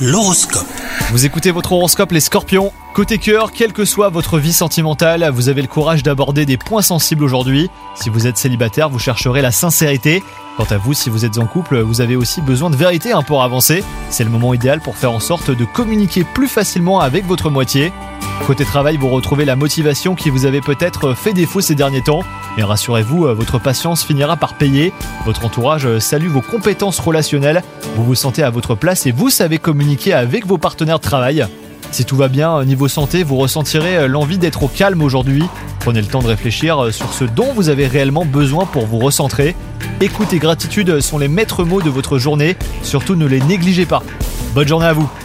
L'horoscope. Vous écoutez votre horoscope les Scorpions. Côté cœur, quelle que soit votre vie sentimentale, vous avez le courage d'aborder des points sensibles aujourd'hui. Si vous êtes célibataire, vous chercherez la sincérité. Quant à vous, si vous êtes en couple, vous avez aussi besoin de vérité pour avancer. C'est le moment idéal pour faire en sorte de communiquer plus facilement avec votre moitié. Côté travail, vous retrouvez la motivation qui vous avait peut-être fait défaut ces derniers temps. Mais rassurez-vous, votre patience finira par payer. Votre entourage salue vos compétences relationnelles. Vous vous sentez à votre place et vous savez communiquer avec vos partenaires de travail. Si tout va bien, niveau santé, vous ressentirez l'envie d'être au calme aujourd'hui. Prenez le temps de réfléchir sur ce dont vous avez réellement besoin pour vous recentrer. Écoute et gratitude sont les maîtres mots de votre journée. Surtout ne les négligez pas. Bonne journée à vous.